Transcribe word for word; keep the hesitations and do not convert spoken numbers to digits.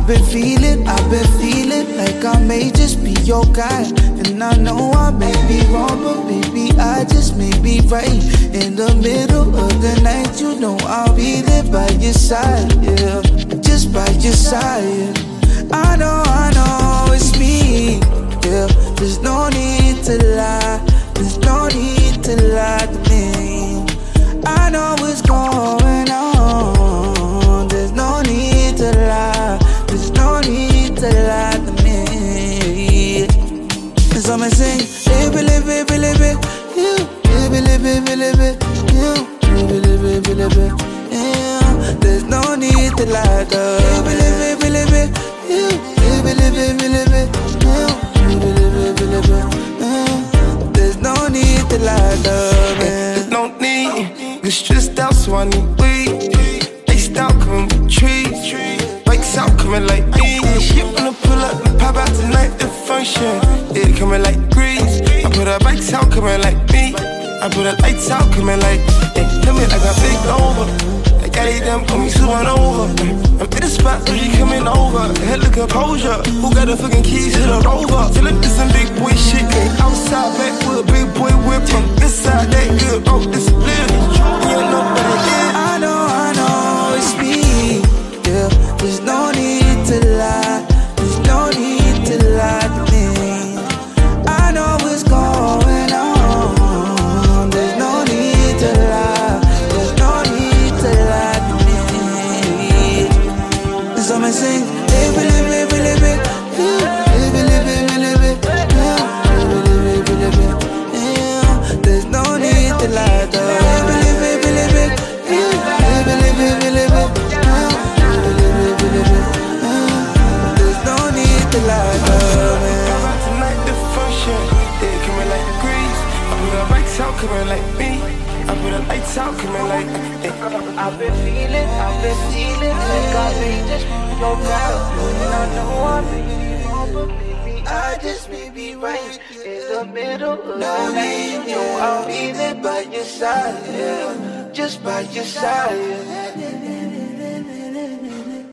I've been feeling, I've been feeling like I may just be your guy. And I know I may be wrong, but baby, I just may be right. In the middle of the night, you know I'll be there by your side, yeah. Just by your side, yeah. I know, I know it's me, yeah. There's no need to lie, there's no need to lie to me. I know what's going on, there's no need to lie, there's no need to lie to me. And so I sing, live it, live it, live it, you, live it, live it, live it, you, live it, live it, live it, yeah. There's no need to lie, girl. Live it, live it, live it, you, live it, live it, live it, you, live it, live it, live it, yeah. There's no need to lie, girl. There's no need, you're stressed out, so I need weed. Iced out, coming with trees. Bikes out, coming like me. Shit wanna pull up and pop out tonight, the function. Yeah, coming like grease. I put her bikes out, coming like me. I put her lights out, coming like, hey, coming like a big over. I got it done, put me supernova. I'm in the spot, so she coming over. Head look composure. Who got the fucking keys to the rover? Till it some big boy shit. Outside back with a big boy whip. From this side, that good. Oh, this is lit. You know better than I know, I know it's me, yeah. There's no need to lie, there's no need to lie to me. I know what's going on, there's no need to lie, there's no need to lie to me. And so I sing, live it, live it, live it, live it, live it, live it, yeah. Live it, live it, live it, yeah. There's no need to lie, though. Live it, live it, live it, yeah. Live it, live it, live it, yeah. Live it, live it, live it, yeah. There's no need to lie, though, man. pop out tonight, the function. Yeah, coming like grease. I put her bikes out, coming like me. I put her lights out, coming like, hey. I've been feeling, I've been feeling like I may just be your girl. And I know I may be wrong, but maybe I just may be right. In the middle of the night, you know I'll be there by your side, yeah. Just by your side, yeah.